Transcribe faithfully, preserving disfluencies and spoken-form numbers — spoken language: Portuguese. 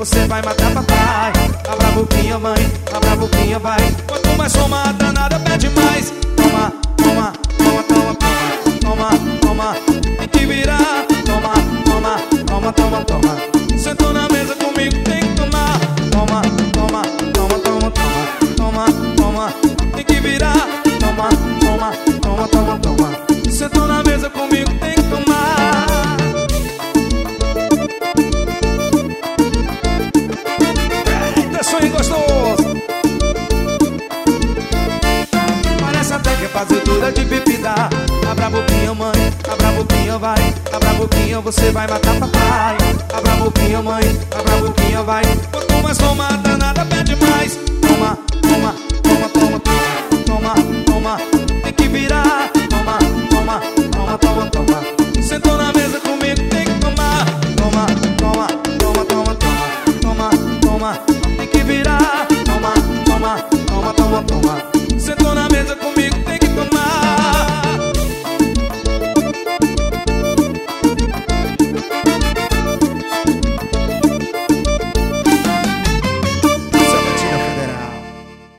você vai matar papai. Abra a boquinha, mãe, abra a boquinha, vai. Quanto mais toma, a danada pede mais. Toma, toma, toma, toma, toma, toma, toma, tem que virar. Toma, toma, toma, toma, toma. Sentou na mesa comigo, tem que tomar. Toma, toma, toma, toma, toma, toma, toma, tem que virar. Toma, toma, toma, toma, toma. Sentou na mesa comigo, tem que tomar. Eita, sonho gostoso. Parece até que é fazer tudo de bebida. Abra a boquinha, mãe, abra a boquinha, vai. Abra a boquinha, você vai matar papai. Abra a boquinha, mãe, abra a boquinha, vai. Quanto mais toma, danada pede mais. Toma, toma, toma, toma,